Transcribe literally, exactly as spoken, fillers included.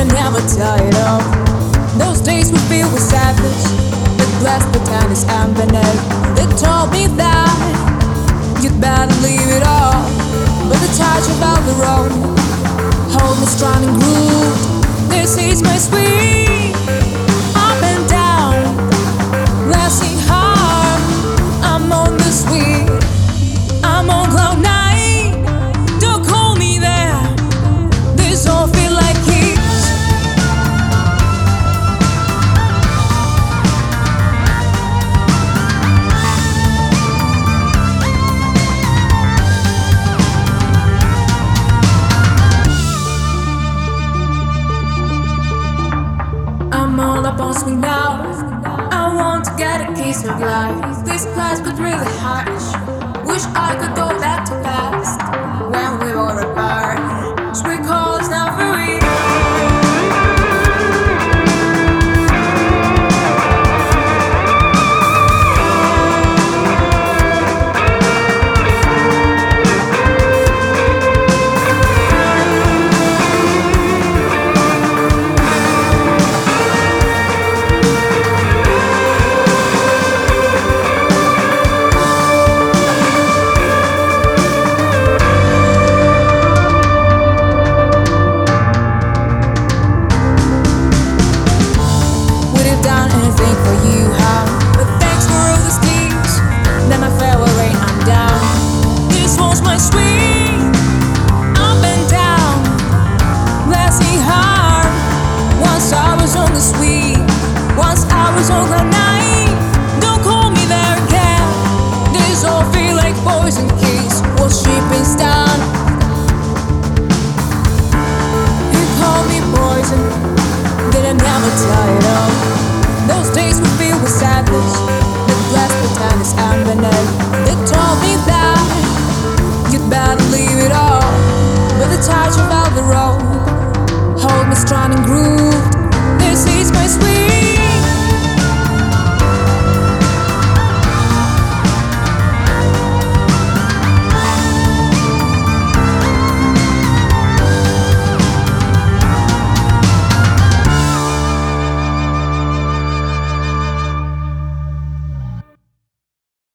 never tired of. Those days were filled with sadness, but blessed the kindness and beneath. They told me that you'd better leave it all, but the touch about the road hold me strong and grooved. This is my sweet up and down, lasting harm. I'm on the sweet, I'm on cloud nine. Don't call me there, this all feel like heat. I'm all up on swing now. I want to get a piece of life. This class but really harsh. Wish I could go back to past when we were apart. Sweet calls now for real. Tired of those days were filled with sadness, but blessed the kindness and beneath. They told me that you'd better leave it all, but the touch about the road hold me strong and groove.